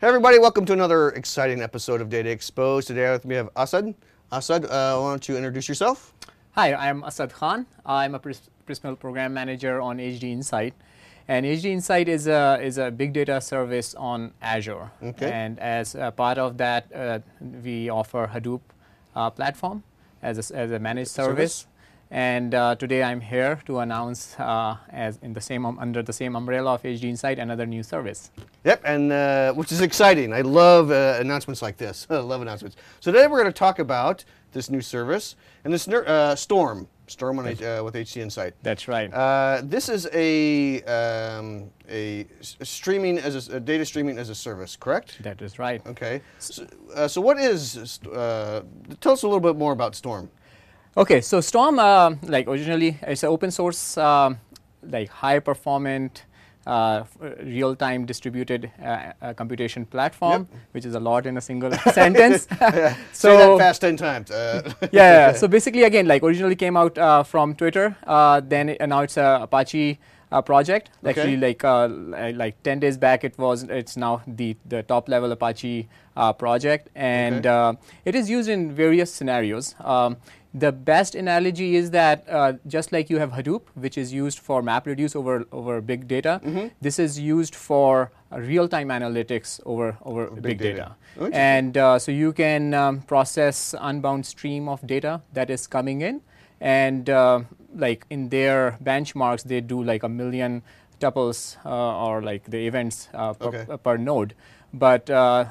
Hey everybody, welcome to another exciting episode of Data Exposed. Today with me I have Asad. Asad, why don't you introduce yourself? Hi, I'm Asad Khan. I'm a Prismal Program Manager on HD Insight. And HD Insight is a big data service on Azure. Okay. And as a part of that, we offer Hadoop platform as a managed service. And today I'm here to announce, under the same umbrella of HD Insight, another new service. Yep, and which is exciting. I love announcements like this. I love announcements. So today we're going to talk about this new service and this Storm on with HD Insight. That's right. This is a streaming as a data streaming as a service, correct? That is right. Okay. So what is? Tell us a little bit more about Storm. Okay, so Storm, originally, it's an open source, high performant, real-time distributed computation platform, which is a lot in a single sentence. So say that fast 10 times. Yeah. So basically, again, originally came out from Twitter. Then now it's a Apache project. Okay. Actually, like 10 days back, it's now the top level Apache project, and it is used in various scenarios. The best analogy is that just like you have Hadoop, which is used for MapReduce over big data, this is used for real-time analytics over big data. And so you can process unbound stream of data that is coming in, and in their benchmarks, they do 1 million tuples or the events per node. But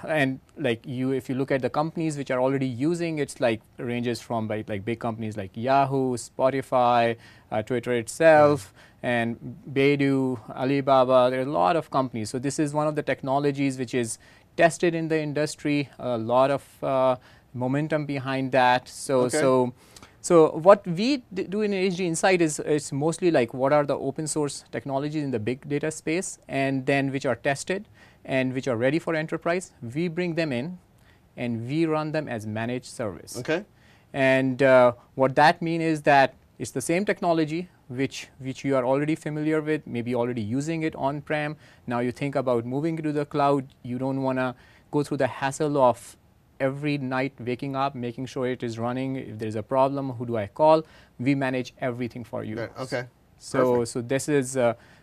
if you look at the companies which are already using, it's ranges from big companies like Yahoo, Spotify, Twitter itself, and Baidu, Alibaba. There are a lot of companies. So this is one of the technologies which is tested in the industry. A lot of momentum behind that. So what we do in HD Insight is mostly what are the open source technologies in the big data space, and then which are tested and which are ready for enterprise. We bring them in and we run them as managed service. Okay. And what that means is that it's the same technology which you are already familiar with, maybe already using it on-prem. Now you think about moving to the cloud. You don't want to go through the hassle of every night waking up, making sure it is running. If there's a problem, who do I call? We manage everything for you. Okay. So this is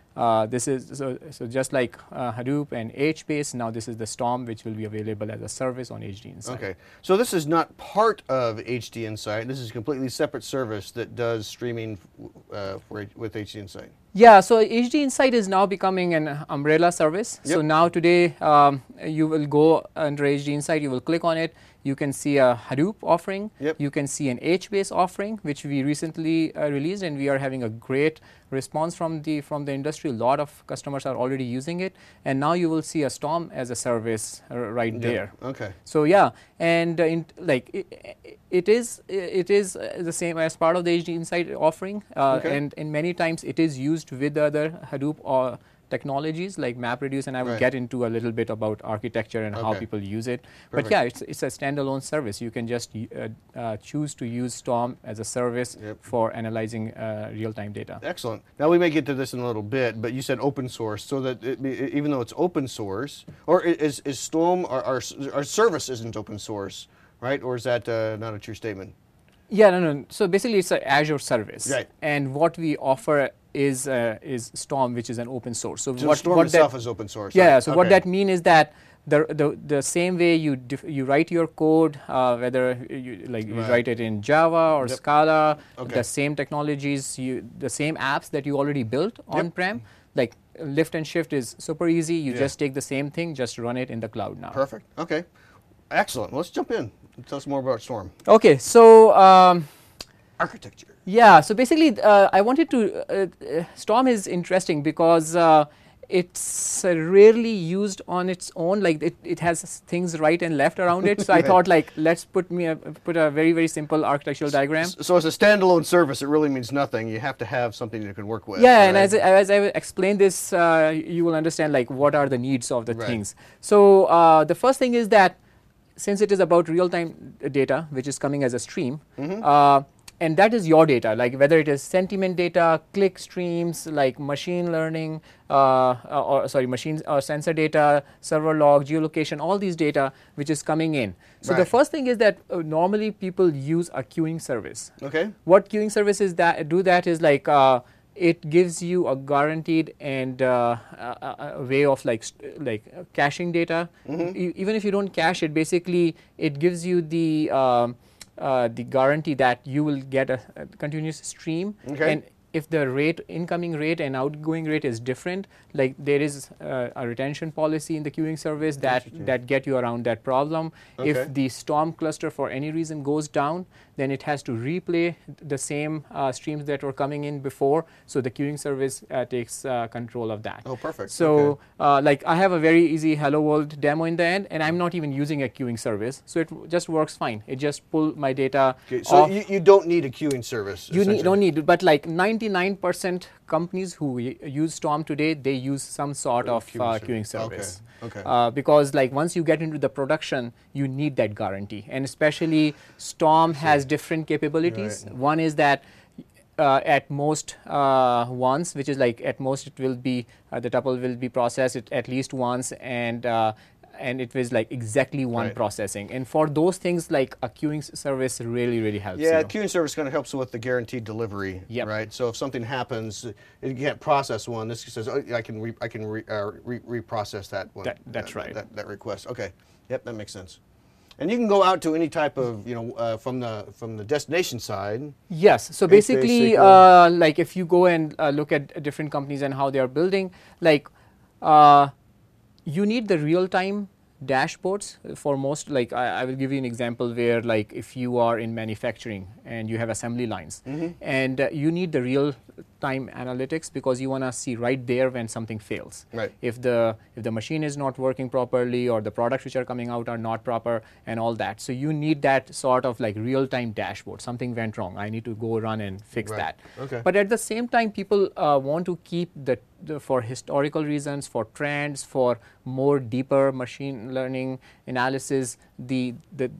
just like Hadoop and HBase. Now this is the Storm, which will be available as a service on HD Insight. Okay. So this is not part of HD Insight. This is a completely separate service that does streaming with HD Insight. Yeah, so HD Insight is now becoming an umbrella service. Yep. So now today you will go under HD Insight, you will click on it, you can see a Hadoop offering, you can see an HBase offering, which we recently released, and we are having a great response from the industry. A lot of customers are already using it, and now you will see a Storm as a service right there. Okay. So yeah, and it is the same as part of the HD Insight offering, and many times it is used with other Hadoop or technologies like MapReduce, and I will get into a little bit about architecture and how people use it. Perfect. But yeah, it's a standalone service. You can just choose to use Storm as a service for analyzing real-time data. Excellent. Now we may get to this in a little bit, but you said open source, so that even though it's open source, or is Storm, our service isn't open source, right? Or is that not a true statement? Yeah, no. So basically, it's an Azure service, right? And what we offer is Storm, which is an open source. So Storm itself is open source. Yeah. Right? So what that means is that the same way you write your code, whether you write it in Java or Scala, the same technologies, the same apps that you already built on-prem, like lift and shift is super easy. You just take the same thing, just run it in the cloud now. Perfect. Okay. Excellent. Let's jump in. Tell us more about Storm. Okay. So architecture. Yeah. So basically, I wanted to. Storm is interesting because it's rarely used on its own. It has things right and left around it. So I thought, let's put a very, very simple architectural diagram. So as a standalone service, it really means nothing. You have to have something you can work with. Yeah, right? and as I explain this, you will understand what are the needs of the things. So the first thing is that since it is about real-time data, which is coming as a stream, and that is your data, like whether it is sentiment data, click streams, like machine learning, machines or sensor data, server log, geolocation, all these data which is coming in. So the Right. first thing is that normally people use a queuing service. Okay. What queuing services that is like it gives you a guaranteed and a way of like caching data. Even if you don't cache it, basically it gives you the guarantee that you will get a continuous stream. Okay. And if the incoming rate and outgoing rate is different, like there is a retention policy in the queuing service that get you around that problem. Okay. If the Storm cluster for any reason goes down, then it has to replay the same streams that were coming in before. So the queuing service takes control of that. Oh, perfect. So Okay. like I have a very easy Hello World demo in the end, and I'm not even using a queuing service. So it just works fine. It just pull my data Okay, so off. you don't need a queuing service. You essentially. don't need it, but like 99% companies who use Storm today, they use some sort of queuing service. Okay. Because like once you get into the production, you need that guarantee, and especially Storm has different capabilities. Right. One is that at most once, which is like at most it will be the tuple will be processed at least once, and it was like exactly one Right. processing. And for those things, like a queuing service really helps. Yeah, you. queuing service kind of helps with the guaranteed delivery, Yep. right? So if something happens, it can't process one. This says, oh, I can reprocess that one. That's right. That request. Okay. Yep, that makes sense. And you can go out to any type of, from the destination side. Yes. So basically, SQL. like if you go and look at different companies and how they are building, like you need the real-time dashboards for most. Like I will give you an example where, like, if you are in manufacturing and you have assembly lines, and you need the real-time analytics because you want to see right there when something fails. Right. If the machine is not working properly, or the products which are coming out are not proper, and all that. So you need that sort of like real-time dashboard. Something went wrong. I need to go run and fix Right. that. Okay. But at the same time, people want to keep for historical reasons, for trends, for more deeper machine learning analysis, the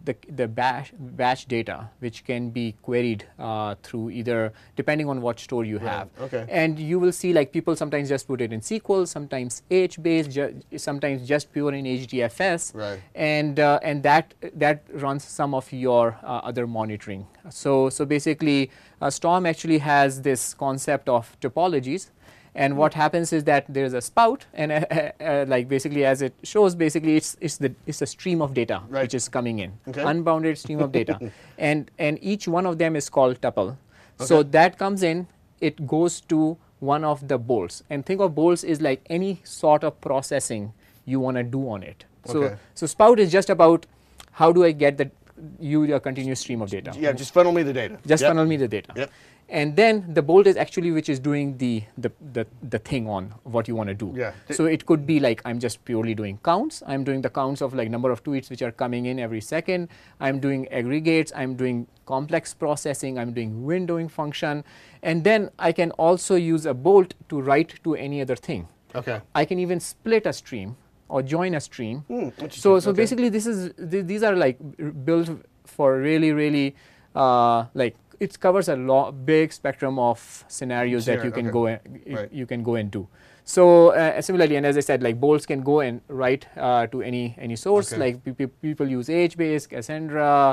batch data, which can be queried through either, depending on what store you have. Okay. And you will see like people sometimes just put it in SQL, sometimes H-based, sometimes just pure in HDFS. Right. And that runs some of your other monitoring. So basically, Storm actually has this concept of topologies. And what happens is that there is a spout, and like basically, as it shows, basically it's a stream of data Right. which is coming in, Okay. unbounded stream of data, and each one of them is called tuple. So that comes in, it goes to one of the bolts, and think of bolts is like any sort of processing you want to do on it. Okay. So spout is just about how do I get a continuous stream of data. Yeah, just funnel me the data. Just Yep. funnel me the data. Yep. And then the bolt is actually which is doing the thing on what you want to do. Yeah. So it could be like I'm just purely doing counts. I'm doing the counts of like number of tweets which are coming in every second. I'm doing aggregates. I'm doing complex processing. I'm doing windowing function. And then I can also use a bolt to write to any other thing. Okay. I can even split a stream or join a stream. Interesting. So Okay. basically, these are like built for really like it covers a big spectrum of scenarios that you can Okay. go you can go and do. So similarly, and as I said, like bolts can go and write to any source. Okay. Like people use HBase, Cassandra,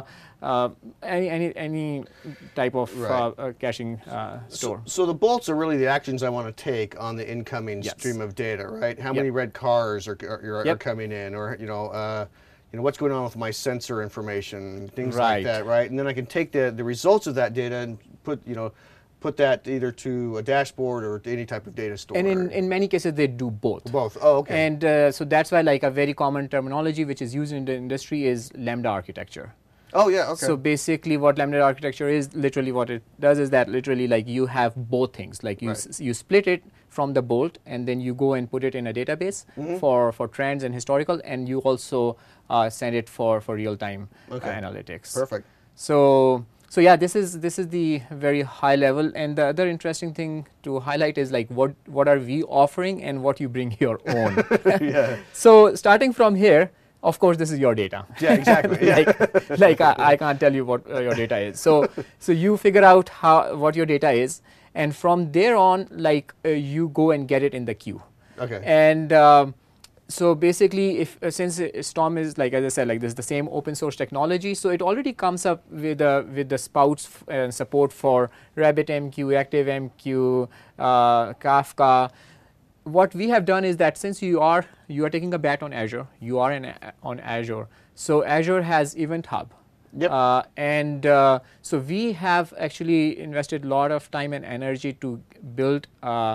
any type of Right. caching store. So the bolts are really the actions I want to take on the incoming Yes. stream of data, right? How Yep. many red cars are Yep. coming in, or what's going on with my sensor information, things like Right. that, right? And then I can take the results of that data and put that either to a dashboard or to any type of data store. And in many cases, they do both. Both. Oh, okay. And so that's why like a very common terminology which is used in the industry is Lambda architecture. Oh, yeah. Okay. So basically what Lambda architecture is, literally what it does is that literally like you have both things. Like you Right. you split it from the bolt, and then you go and put it in a database for trends and historical, and you also send it for real-time analytics. Perfect. So yeah, this is the very high level, and the other interesting thing to highlight is like what are we offering and what you bring your own. Yeah. So starting from here, Of course, this is your data. Yeah, exactly. Yeah. Like I can't tell you what your data is. So you figure out what your data is, and from there on, like you go and get it in the queue. Okay. And so basically, if since Storm is, like as I said, like this is the same open source technology, so it already comes up with the spouts and support for RabbitMQ, ActiveMQ, Kafka. What we have done is that since you are taking a bet on Azure, you are on Azure. So Azure has Event Hub. Yep. So we have actually invested a lot of time and energy to build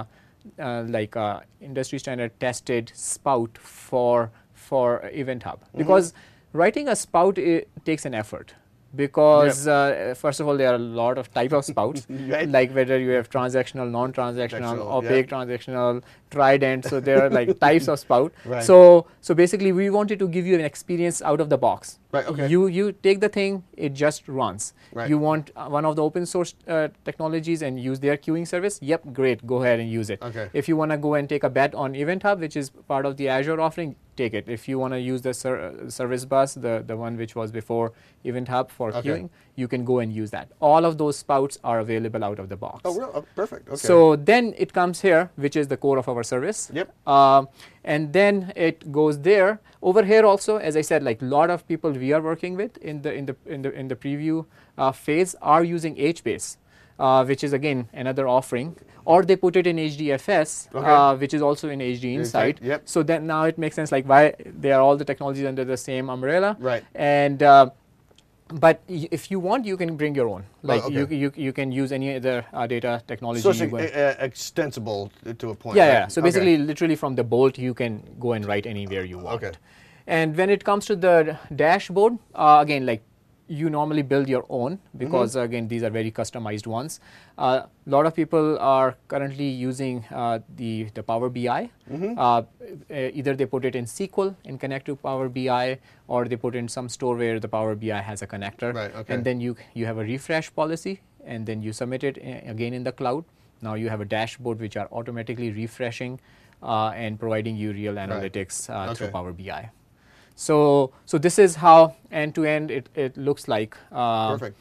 like a industry standard tested spout for Event Hub, because writing a spout takes an effort. Because first of all, there are a lot of type of spouts, Right. like whether you have transactional, non-transactional, Transactional, opaque, yeah. transactional, trident. So there are like types of spout. Right. So basically, we wanted to give you an experience out of the box. Right, okay. You take the thing, it just runs. Right. You want one of the open source technologies and use their queuing service? Yep, great. Go ahead and use it. Okay. If you want to go and take a bet on Event Hub, which is part of the Azure offering, take it. If you want to use the service bus, the one which was before Event Hub for Okay. queuing, you can go and use that. All of those spouts are available out of the box. Oh, real? Oh, perfect. Okay. So then it comes here, which is the core of our service. Yep. And then it goes there. Over here also, as I said, like a lot of people we are working with in the preview phase are using HBase, which is again another offering, or they put it in HDFS, Okay. which is also in HD Insight. Yep. So then now it makes sense, like why they are all the technologies under the same umbrella. Right. And but if you want, you can bring your own. Like okay. you can use any other data technology. So it's you want. extensible to a point. Yeah, right? yeah. So basically, literally from the bolt, you can go and write anywhere you want. Okay. And when it comes to the dashboard, again, like you normally build your own, because again, these are very customized ones. A lot of people are currently using the Power BI. Either they put it in SQL and connect to Power BI, or they put in some store where the Power BI has a connector. Right, okay. And then you have a refresh policy, and then you submit it again in the cloud. Now you have a dashboard which are automatically refreshing and providing you real analytics through Okay. Power BI. So this is how end-to-end it looks like. Perfect.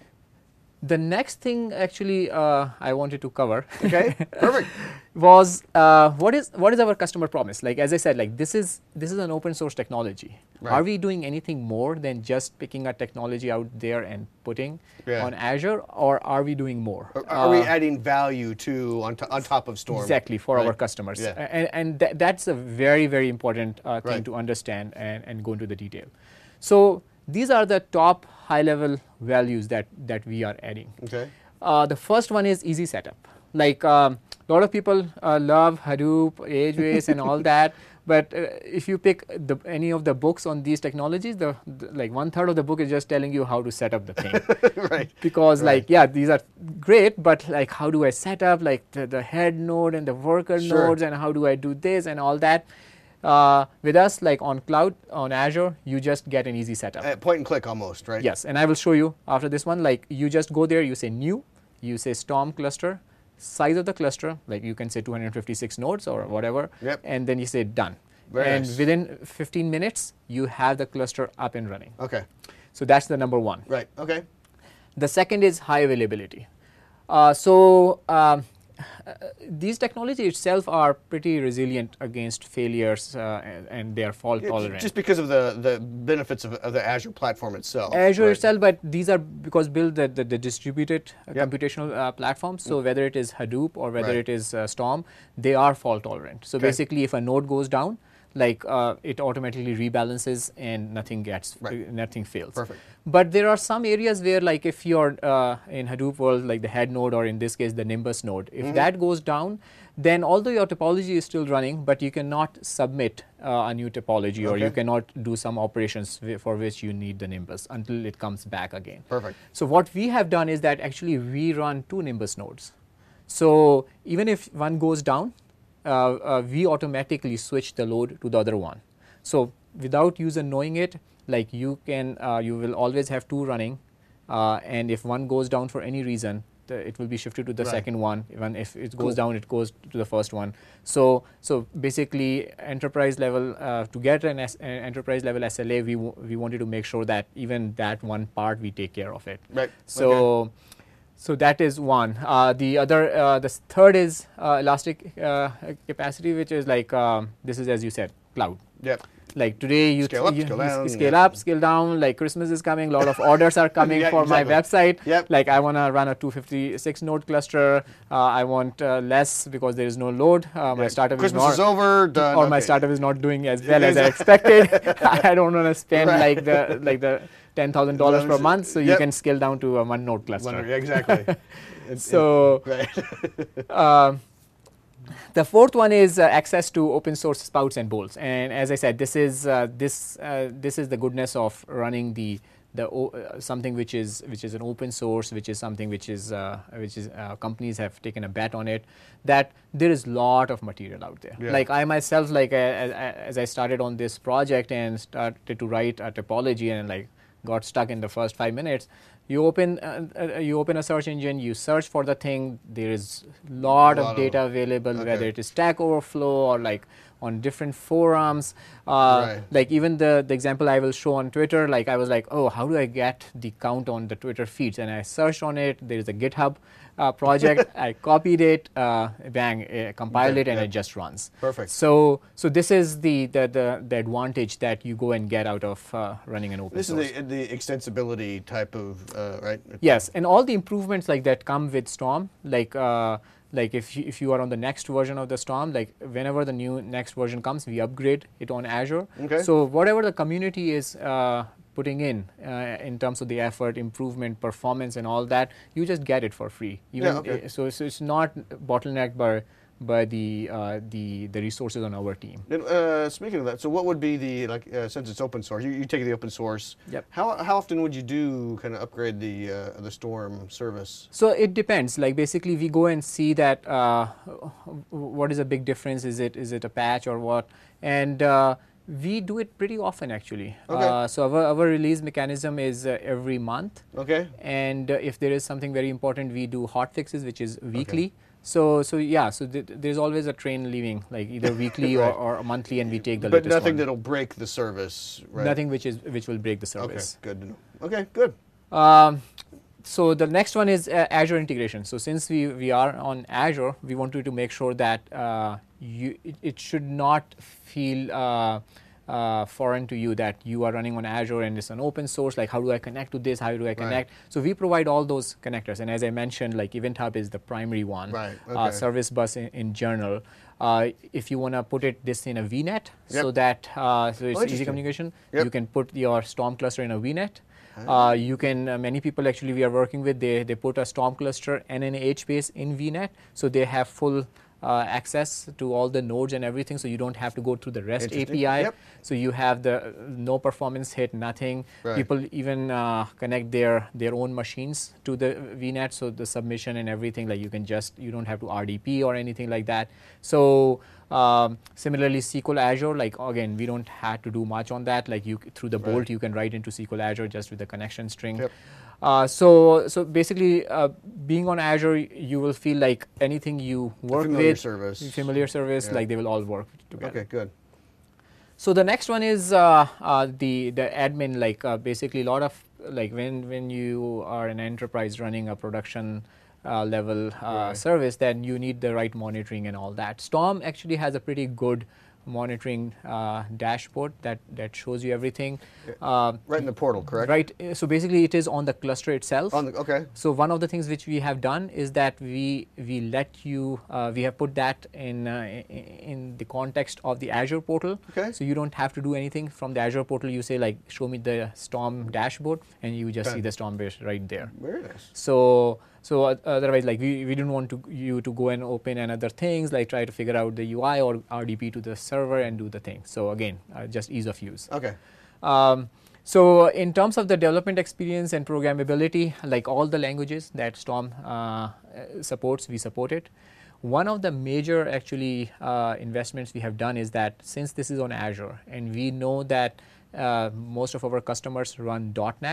The next thing actually I wanted to cover Okay. Perfect. was what is our customer promise? Like as I said, like this is an open source technology. Right. Are we doing anything more than just picking a technology out there and putting on Azure, or are we doing more? Are we adding value to on top of Storm? Exactly, for our Right. customers. Yeah. And that's a very, very important thing Right. to understand and go into the detail. So these are the top high-level values that we are adding. Okay. The first one is easy setup. Like a lot of people love Hadoop, HBase, and all that. But if you pick any of the books on these technologies, like 1/3 of the book is just telling you how to set up the thing. Right. Because like, yeah, these are great, but like how do I set up like the head node and the worker Sure. nodes, and how do I do this and all that? With us, like on cloud, on Azure, you just get an easy setup. Point and click almost, right? Yes, and I will show you after this one. Like you just go there, you say new, you say Storm cluster, size of the cluster, like you can say 256 nodes or whatever, Yep. and then you say done. Very and nice. within 15 minutes, you have the cluster up and running. Okay. So that's the number one. Right. Okay. The second is high availability. These technologies itself are pretty resilient against failures and they are fault tolerant. Just because of the benefits of the Azure platform itself. Azure right? itself, but these are because built the distributed computational platforms. So whether it is Hadoop or whether Right. it is Storm, they are fault tolerant. So Okay. basically, if a node goes down, like it automatically rebalances and nothing fails. Perfect. But there are some areas where, like if you're in Hadoop world, like the head node, or in this case the Nimbus node, if that goes down, then although your topology is still running, but you cannot submit a new topology, or you Okay. cannot do some operations for which you need the Nimbus until it comes back again. Perfect. So what we have done is that actually we run 2 Nimbus nodes. So even if one goes down, we automatically switch the load to the other one. So without user knowing it, like you will always have 2 running, and if one goes down for any reason, it will be shifted to the Right. second one. Even if it goes Cool. down, it goes to the first one. So basically, enterprise level to get an enterprise level SLA, we wanted to make sure that even that one part we take care of it. Right. So. Okay. So that is one. The other, the third is elastic capacity, which is like this is, as you said, cloud. Yep. Like today, you Scale up, scale down, scale yeah. up, scale down. Like Christmas is coming, a lot of orders are coming Yeah, for my exactly. website. Yep. Like I want to run a 256 node cluster. I want less because there is no load. My startup Christmas is is not, over. Done. or my Okay. startup is not doing as well as I expected. I don't want to spend Right. like the $10,000 per month, so you Yep. can scale down to a one node cluster. Yeah, exactly. So. Right. The fourth one is access to open source spouts and bolts, and as I said, this is the goodness of running something which is an open source, which is something which is companies have taken a bet on it. That there is lot of material out there. Yeah. Like I myself, like as I started on this project and started to write a topology and like got stuck in the first 5 minutes. You open a search engine, you search for the thing. There is lot of data available, okay. whether it is Stack Overflow or like on different forums. Right. Like even the example I will show on Twitter. Like I was like, oh, how do I get the count on the Twitter feeds? And I searched on it. There is a GitHub project. I copied it, bang, compiled it, and it just runs. Perfect. So this is the advantage that you go and get out of running an open source. This is the extensibility type of right. Yes, and all the improvements like that come with Storm. Like if you are on the next version of the Storm, like whenever the next version comes, we upgrade it on Azure. Okay. So whatever the community is putting in terms of the effort, improvement, performance, and all that, you just get it for free. Even, okay. So it's not bottlenecked by the resources on our team. And, speaking of that, so what would be the since it's open source, you take the open source. Yep. How often would you do kind of upgrade the Storm service? So it depends. Like basically, we go and see that what is a big difference. Is it a patch or what? And we do it pretty often actually. Okay. So our release mechanism is every month. Okay. And if there is something very important, we do hot fixes, which is weekly. So yeah, so there's always a train leaving, like either weekly Right. or monthly, and we take the But latest nothing one. that'll break the service, right? Nothing which will break the service. Okay, good to know. Okay, good. So the next one is Azure integration. So since we are on Azure, we wanted to make sure that it should not feel foreign to you that you are running on Azure and it's an open source. Like how do I connect to this? How do I connect? Right. So we provide all those connectors. And as I mentioned, like Event Hub is the primary one. Right, okay. Service Bus in general. If you want to put this in a VNet, so Yep. that so it's easy interesting. communication, Yep. you can put your Storm cluster in a VNet. You can many people actually we are working with they put a Storm cluster and an HBase in VNet, so they have full access to all the nodes and everything, so you don't have to go through the REST Interesting. API. Yep. So you have the no performance hit, nothing. Right. People even connect their own machines to the VNet, so the submission and everything, like you don't have to RDP or anything like that. So similarly, SQL Azure, like again, we don't have to do much on that. Like through the Bolt, you can write into SQL Azure just with the connection string. Yep. So basically, being on Azure, you will feel like anything you work familiar with, service. familiar service, Yeah. like they will all work together. Okay, good. So the next one is the admin. Like basically, a lot of like when you are an enterprise running a production level service, then you need the right monitoring and all that. Storm actually has a pretty good monitoring dashboard that shows you everything. Right in the portal, correct? Right. So basically, it is on the cluster itself. Okay. So one of the things which we have done is that we let you we have put that in the context of the Azure portal. Okay. So you don't have to do anything from the Azure portal. You say like, show me the Storm dashboard, and you just see the Storm base right there. Very nice. So otherwise, like we didn't want you to go and open another things, like try to figure out the UI or RDP to the server and do the thing. So again, just ease of use. Okay. So in terms of the development experience and programmability, like all the languages that Storm supports, we support it. One of the major actually investments we have done is that since this is on Azure and we know that most of our customers run .NET,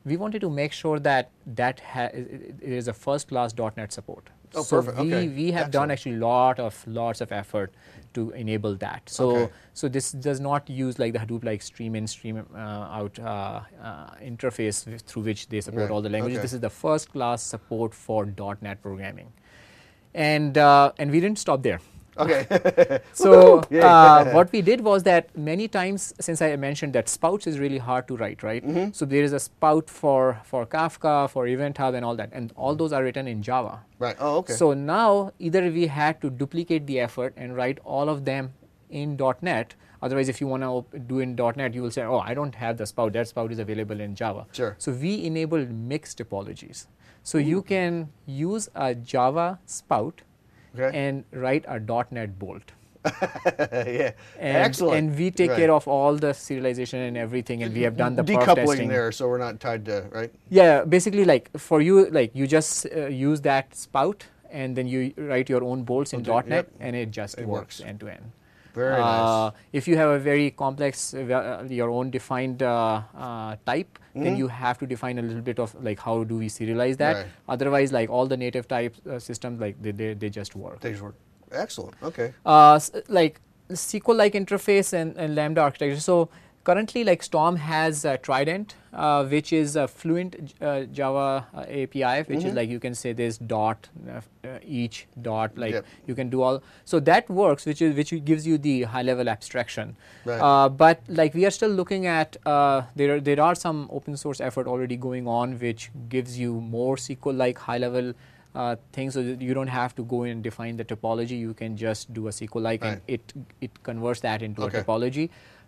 we wanted to make sure that it is a first-class .NET support. Oh, so perfect. Okay. we have done actually lots of effort to enable that. So Okay. so this does not use like the Hadoop like stream in stream out interface through which they support Right. all the languages. Okay. This is the first-class support for .NET programming, and we didn't stop there. Okay. So Yay. what we did was that many times, since I mentioned that spouts is really hard to write, right? So there is a spout for Kafka, for Event Hub and all that, and all those are written in Java. Right. Oh, okay. So now either we had to duplicate the effort and write all of them in .NET. Otherwise, if you want to do in .NET, you will say, oh, I don't have the spout. That spout is available in Java. Sure. So we enabled mixed topologies. So you can use a Java spout Okay. and write a .NET bolt. Yeah. And, Excellent. and we take Right. care of all the serialization and everything, and we have done the perf decoupling testing. there, so we're not tied to right. Yeah, basically, like for you, like you just use that spout, and then you write your own bolts in Okay, .NET, yep. and it just It works works. end to end. Very nice. If you have a very complex, your own defined type, then you have to define a little bit of like how do we serialize that. Right. Otherwise, like all the native type systems, like they just work. Things work. Excellent. Okay. Like SQL-like interface and Lambda architecture. So currently, like Storm has Trident, which is a fluent Java API, which is like you can say this dot, each dot, like Yep. you can do all. So that works, which gives you the high-level abstraction. Right. But like we are still looking at there are some open source effort already going on, which gives you more SQL-like high-level things, so that you don't have to go in and define the topology. You can just do a SQL-like, and it converts that into Okay. a topology.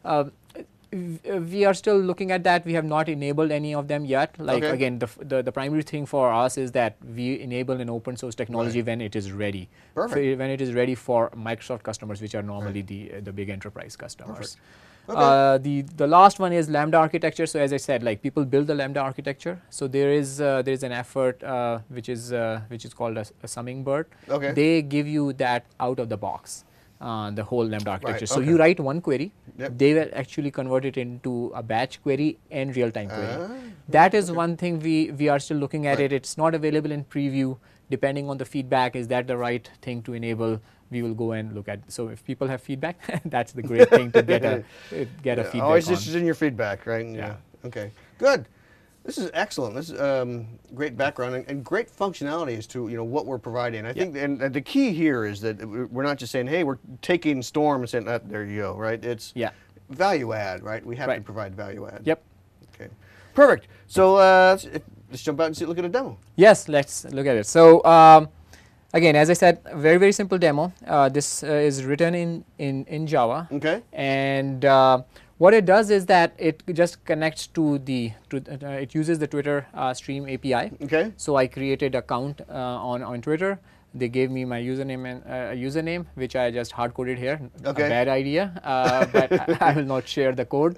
We are still looking at that. We have not enabled any of them yet. Like Okay. again, the primary thing for us is that we enable an open source technology Right. when it is ready. Perfect. When it is ready for Microsoft customers, which are normally the big enterprise customers. Okay. The last one is Lambda architecture. So as I said, like people build the Lambda architecture. So there is an effort which is called a Hummingbird. Okay. They give you that out of the box, the whole Lambda architecture. So okay. you write one query, Yep. they will actually convert it into a batch query and real-time query. That is one thing we are still looking at it. It's not available in preview. Depending on the feedback, is that the right thing to enable? We will go and look at. So if people have feedback, that's the great thing to get a feedback Always on. interested in your feedback, right? Yeah. Okay. Good. This is excellent. This is great background and great functionality as to what we're providing. I think, and the key here is that we're not just saying, hey, we're taking Storm and saying, there you go, right? It's value add, right? We have to provide value add. Yep. Okay. Perfect. So let's jump out and look at a demo. Yes, let's look at it. So again, as I said, very, very simple demo. This is written in Java. Okay. And what it does is that it just connects to it uses the Twitter Stream API. Okay. So I created an account on Twitter. They gave me my username, which I just hard coded here. Okay. A bad idea, but I will not share the code.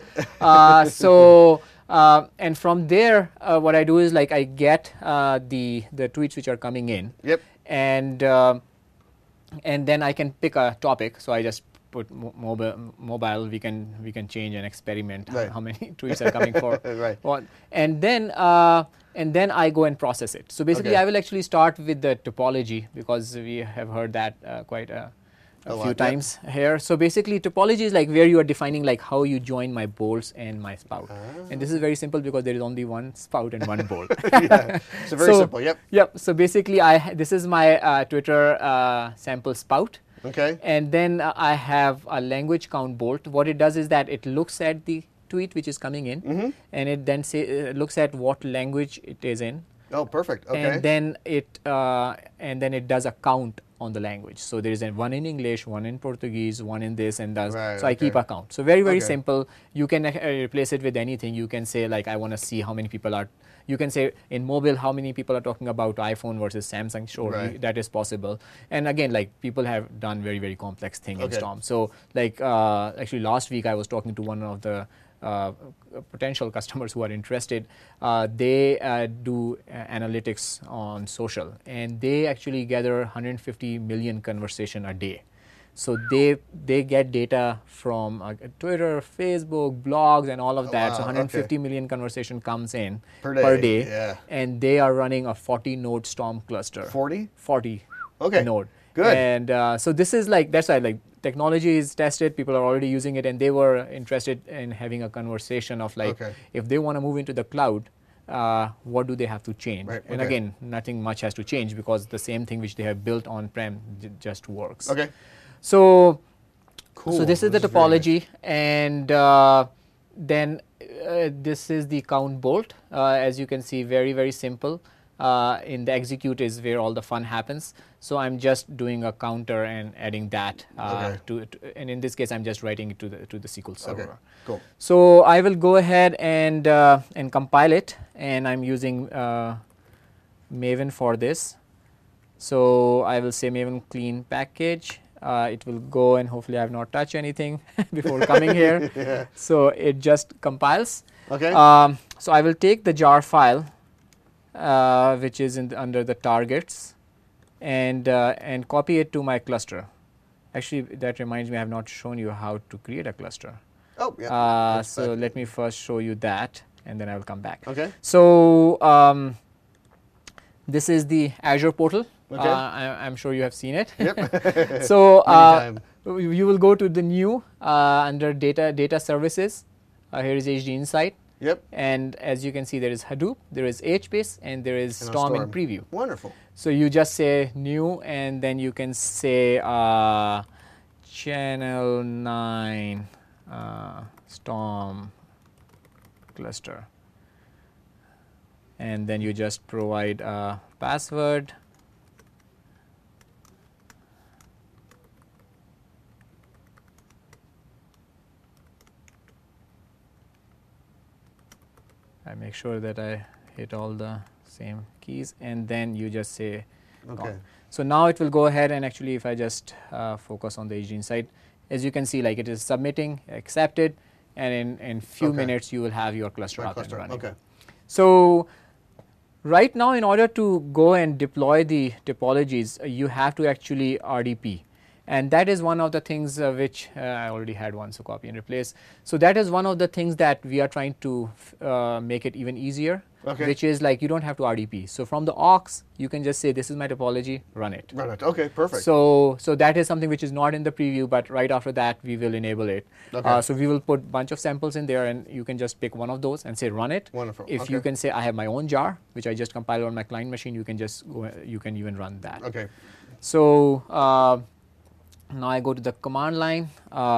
And from there, what I do is like I get the tweets which are coming in. Yep. And then I can pick a topic. So I just put mobile. We can change and experiment how many tweets are coming for. Right. And then I go and process it. So basically, I will actually start with the topology because we have heard that quite a few times here. So basically, topology is like where you are defining like how you join my bolts and my spout. And this is very simple because there is only one spout and one bolt. Yeah. So very simple. Yep. Yep. So basically, this is my Twitter sample spout. Okay. And then I have a language count bolt. What it does is that it looks at the tweet which is coming in, and it then looks at what language it is in. Oh, perfect. Okay. And then it does a count on the language. So there is one in English, one in Portuguese, one in this and that. Right, so I keep a count. So very, very Okay. simple. You can replace it with anything. You can say like I want to see how many people are. You can say in mobile how many people are talking about iPhone versus Samsung. Sure, Right. that is possible. And again, like people have done very, very complex thing in Okay. Storm. So like actually last week I was talking to one of the potential customers who are interested. They do analytics on social, and they actually gather 150 million conversation a day. So they get data from Twitter, Facebook, blogs, and all of that. wow, So 150 okay. million conversation comes in Per day, yeah. and they are running a 40 node Storm cluster. 40? 40 Okay, node. good. And so this is like, that's why like technology is tested, people are already using it, and they were interested in having a conversation of like, Okay. if they want to move into the cloud, what do they have to change? Right, And okay. again, nothing much has to change because the same thing which they have built on-prem just works. Okay. So, Cool. so this is the is very nice. topology, and then this is the count bolt. As you can see, very, very simple. In the execute is where all the fun happens. So I'm just doing a counter and adding that Okay. and in this case, I'm just writing it to the SQL server. Okay, cool. So I will go ahead and compile it, and I'm using Maven for this. So I will say Maven clean package. It will go, and hopefully I have not touched anything before coming here. Yeah. So it just compiles. Okay. So I will take the jar file, which is under the targets, and copy it to my cluster. Actually, that reminds me, I have not shown you how to create a cluster. Oh, yeah. So let me first show you that, and then I will come back. Okay. So this is the Azure portal. Okay. I'm sure you have seen it. Yep. So Anytime. you will go to the new under data services. Here is HD Insight. Yep. And as you can see, there is Hadoop, there is HBase, and there is And a Storm in preview. Wonderful. So you just say new, and then you can say channel 9 Storm cluster. And then you just provide a password. I make sure that I hit all the same keys, and then you just say Okay. gone. So now it will go ahead, and actually if I just focus on the HD Insight, as you can see, like it is submitting, accepted, and in few Okay. minutes you will have your cluster My up cluster. and running. Okay. So right now, in order to go and deploy the topologies, you have to actually RDP. And that is one of the things which I already had one, so copy and replace. So that is one of the things that we are trying to make it even easier, Okay. which is like you don't have to RDP. So from the aux, you can just say, this is my topology, run it. Run it. Okay, perfect. So that is something which is not in the preview, but right after that, we will enable it. Okay. So we will put a bunch of samples in there, and you can just pick one of those and say, run it. Wonderful. If Okay. you can say, I have my own jar, which I just compiled on my client machine, you can just go, you can even run that. Okay. So now I go to the command line.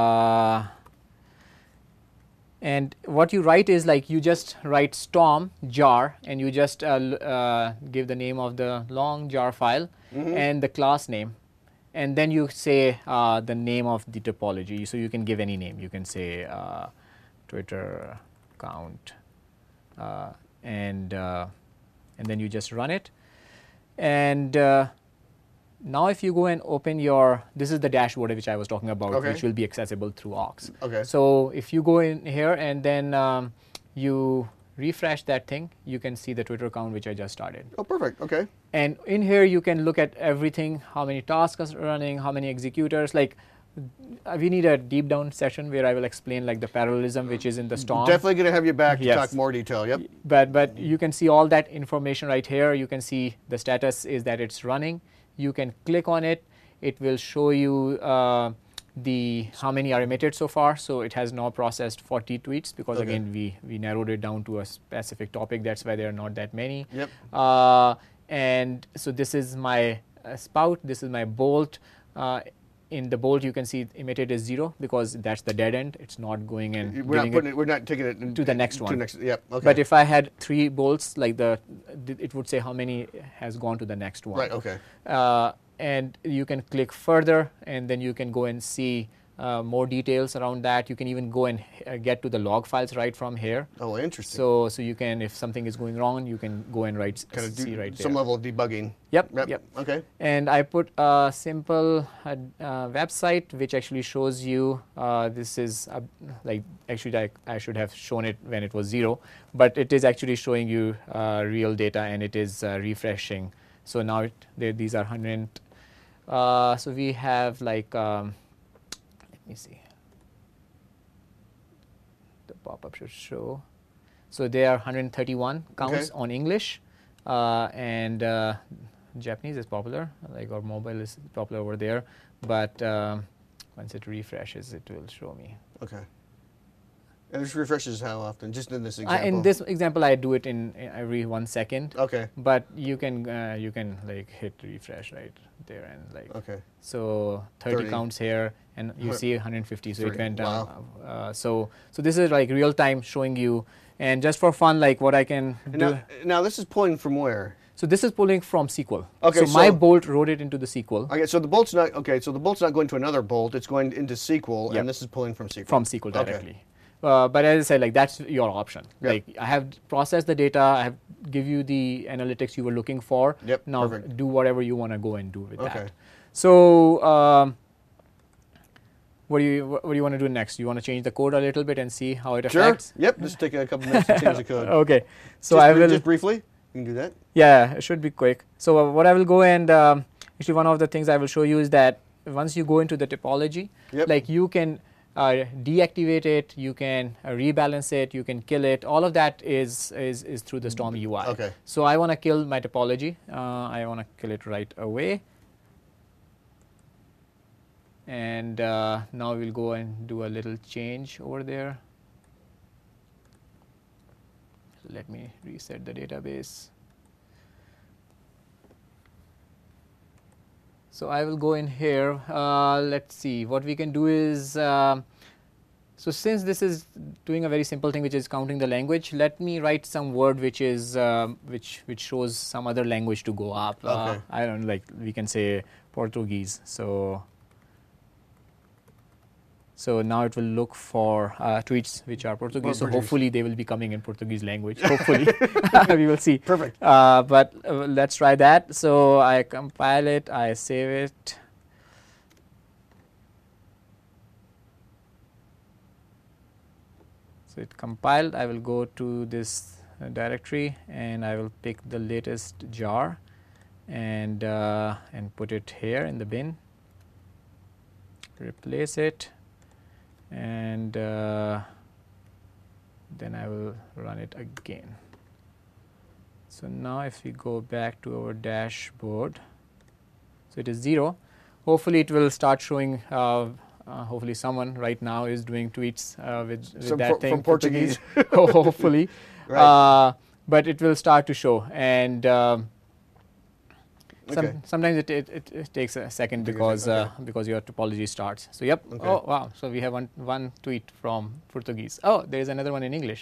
And what you write is like you just write Storm jar, and you just give the name of the long jar file and the class name, and then you say the name of the topology. So you can give any name. You can say Twitter account, and then you just run it. And now if you go and open your, this is the dashboard which I was talking about, Okay. which will be accessible through aux. Okay. So if you go in here and then you refresh that thing, you can see the Twitter account which I just started. Oh, perfect. Okay. And in here you can look at everything, how many tasks are running, how many executors. Like we need a deep down session where I will explain like the parallelism which is in the Storm. Definitely going to have you back to Yes. talk more detail. Yep. But you can see all that information right here. You can see the status is that it's running. You can click on it. It will show you how many are emitted so far. So it has now processed 40 tweets because Okay. again we narrowed it down to a specific topic. That's why there are not that many. Yep. And so this is my spout. This is my bolt. In the bolt, you can see emitted is 0 because that's the dead end. It's not going and We're not giving putting it. We're not taking it to the next one. Yep. Okay. But if I had 3 bolts, like it would say how many has gone to the next one. right. Okay. And you can click further, and then you can go and see more details around that. You can even go and get to the log files right from here. Oh, interesting. So you can, if something is going wrong, you can go and kind of see do right there. some level of debugging. Yep. Okay. And I put a simple website which actually shows you, this is like actually I should have shown it when it was 0, but it is actually showing you real data, and it is refreshing. So now these are 100. So we have like Let me see. The pop-up should show. So there are 131 counts on English, and Japanese is popular, like, or mobile is popular over there. But once it refreshes, it will show me. Okay. And this refreshes how often? Just in this example? In this example, I do it in every 1 second. Okay. But you can like hit refresh right there and like. Okay. So 30 counts here, and you see 150. So 30. it went down. Wow. So this is like real time showing you, and just for fun, like what I can do. Now this is pulling from where? So this is pulling from SQL. Okay, so my bolt wrote it into the SQL. Okay, so the bolt's not not going to another bolt. It's going into SQL, and this is pulling from SQL. From SQL directly. Okay. But as I said, like that's your option. Yep. Like I have processed the data, I have give you the analytics you were looking for. Yep. Now perfect. do whatever you want to go and do with that. So what do you want to do next? You want to change the code a little bit and see how it affects? Sure. Yep. Just take a couple minutes to change the code. Okay. So I will just briefly. You can do that. Yeah, it should be quick. So what I will go and actually one of the things I will show you is that once you go into the topology, like you can deactivate it, you can rebalance it, you can kill it. All of that is through the Storm UI. Okay. So I want to kill my topology. I want to kill it right away. And now we'll go and do a little change over there. Let me reset the database. So I will go in here. Let's see. What we can do is, so since this is doing a very simple thing, which is counting the language, let me write some word which is which shows some other language to go up. Okay. I don't know, like we can say Portuguese. So now it will look for tweets which are Portuguese. So hopefully they will be coming in Portuguese language. Hopefully, we will see. Perfect. But let's try that. So I compile it. I save it. So it compiled. I will go to this directory and I will pick the latest jar and put it here in the bin. Replace it. And then I will run it again. So now if we go back to our dashboard, so it is 0. Hopefully it will start showing, hopefully someone right now is doing tweets with that thing. From Portuguese. Hopefully. Right. But it will start to show. And sometimes it takes a second because your topology starts. So yep. Okay. Oh wow. So we have one tweet from Portuguese. Oh, there is another one in English.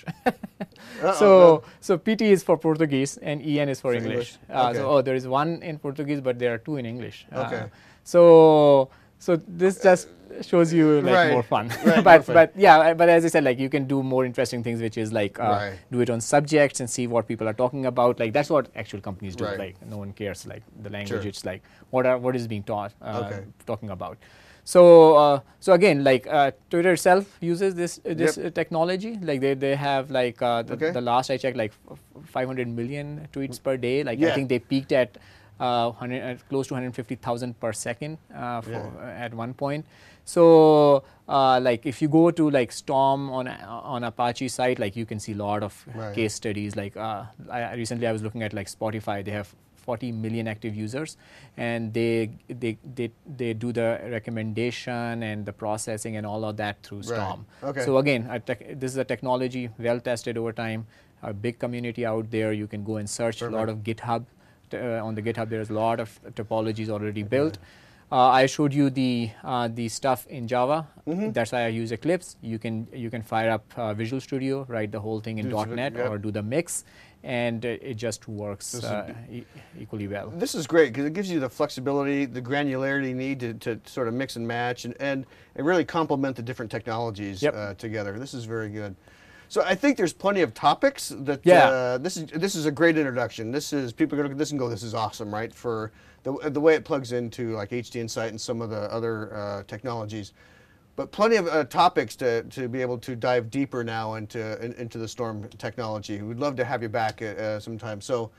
So PT is for Portuguese and EN is for English. Okay. So there is one in Portuguese, but there are 2 in English. Okay. So this just shows you like more fun. Right, but as I said, like you can do more interesting things, which is like do it on subjects and see what people are talking about. Like that's what actual companies do. Like no one cares like the language. Sure. It's like what is being taught talking about. So again, like Twitter itself uses this technology. Like they have like the last I checked, like 500 million tweets per day. Like I think they peaked at close to 150,000 per second at one point. So like if you go to like Storm on Apache site, like you can see a lot of case studies. Like recently I was looking at like Spotify. They have 40 million active users, and they do the recommendation and the processing and all of that through Storm. Okay. So again, this is a technology well tested over time. A big community out there. You can go and search a lot of GitHub. On the GitHub, there's a lot of topologies already built. I showed you the stuff in Java. That's why I use Eclipse. You can fire up Visual Studio, write the whole thing in .NET or do the mix, and it just works equally well. This is great because it gives you the flexibility, the granularity you need to sort of mix and match and really complement the different technologies together. This is very good. So I think there's plenty of topics that this is a great introduction. This is people are going to look at this and go, this is awesome, right? For the way it plugs into like HDInsight and some of the other technologies, but plenty of topics to be able to dive deeper now into the Storm technology. We'd love to have you back sometime. So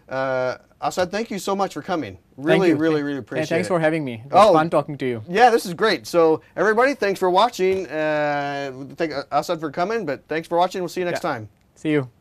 Asad, thank you so much for coming. Thank Really, you. really, really appreciate it. Thanks for having me. It was fun talking to you. Yeah, this is great. So everybody, thanks for watching. Thank Asad for coming, but thanks for watching. We'll see you next time. See you.